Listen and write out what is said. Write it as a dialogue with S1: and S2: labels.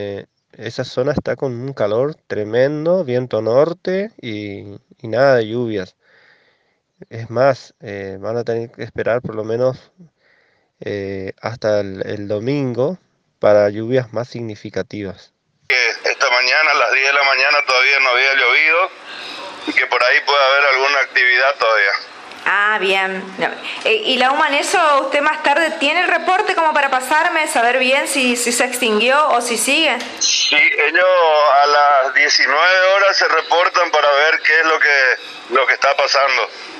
S1: Esa zona está con un calor tremendo, viento norte y nada de lluvias. Es más, van a tener que esperar por lo menos hasta el domingo para lluvias más significativas.
S2: Esta mañana, a las 10 de la mañana, todavía no había llovido y que por ahí puede haber alguna actividad todavía.
S3: Ah, bien. No. ¿Y la UMA en eso, usted más tarde tiene el reporte como para pasarme, saber bien si se extinguió o si sigue?
S2: Sí, ellos a las 19 horas se reportan para ver qué es lo que está pasando.